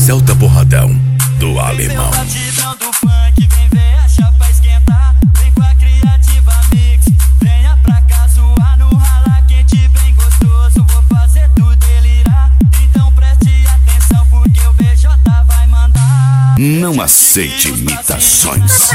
Celta Porradão do Alemão. Batidão do funk, vem ver a chapa esquentar. Vem com a Criativa Mix, venha pra cá zoar no rala quente bem gostoso. Vou fazer tu delirar, então preste atenção porque o BJ vai mandar. Não aceite imitações.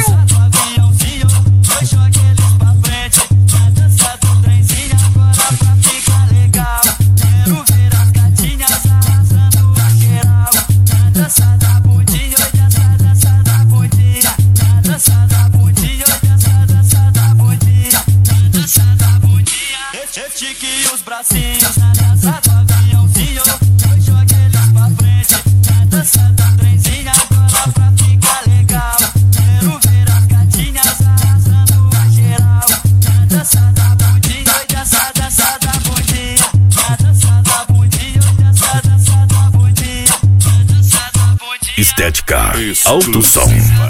Estique os bracinhos na dança do aviãozinho. Hoje joga eles pra frente na dança do trenzinho. Agora pra ficar legal, quero ver as gatinhas arrasando a geral. Na dança da bundinha, hoje essa dança da bundinha. Na dança da bundinha, hoje essa dança da bundinha. Na dança da bundinha. Estética Alto Som.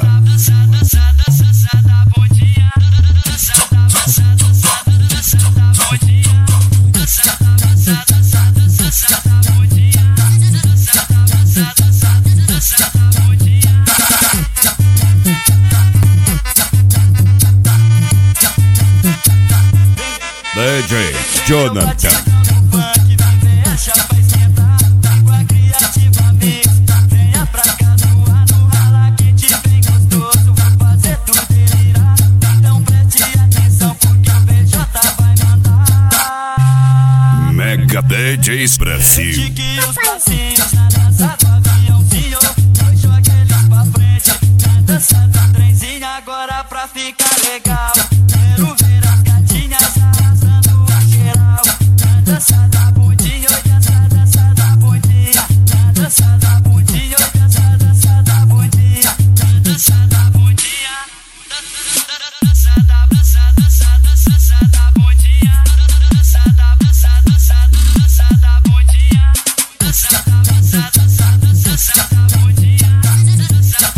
DJ Jonathan. Mega DJs Brasil. Estique os bracinhos na dança do aviãozinho. Hoje joga eles pra frente na dança do trenzinho. Agora pra ficar legal, quero ver as gatinhas arrasando a geral. Na dança da bundinha, hoje essa dança da bundinha. Na dança da bundinha, hoje essa dança da bundinha. Na dança da bundinha. Dança da bundinha. Dança da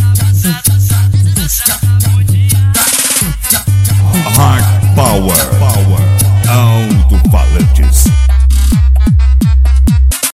Hard Power.